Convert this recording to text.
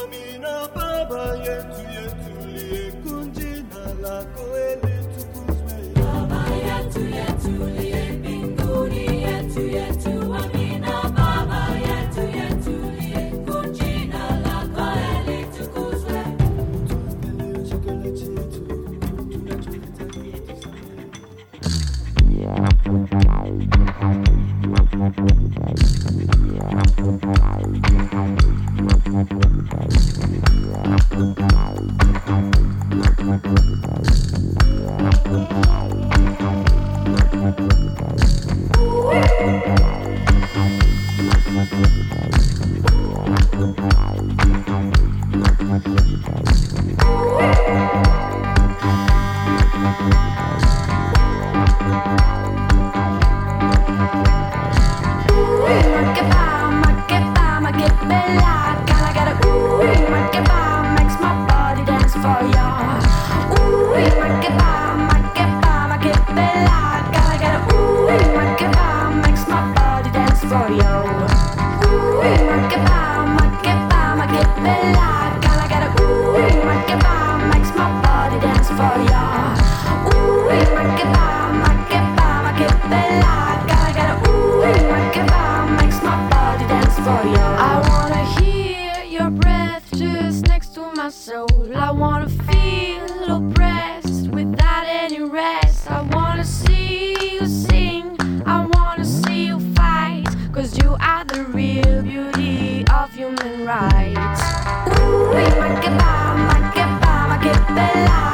Amina baba yetu yetu liye kunjina lako ele tukuzwe. Baba yetu yetu liye mbinguni yetu yetu. Amina baba yetu yetu liye kunjina lako ele tukuzwe. Tuendelee chakula chetu tunachohitaji tusamehe. I wanna feel oppressed without any rest. I wanna see you sing, I wanna see you fight, 'cause you are the real beauty of human rights. Ooh, ma che bella.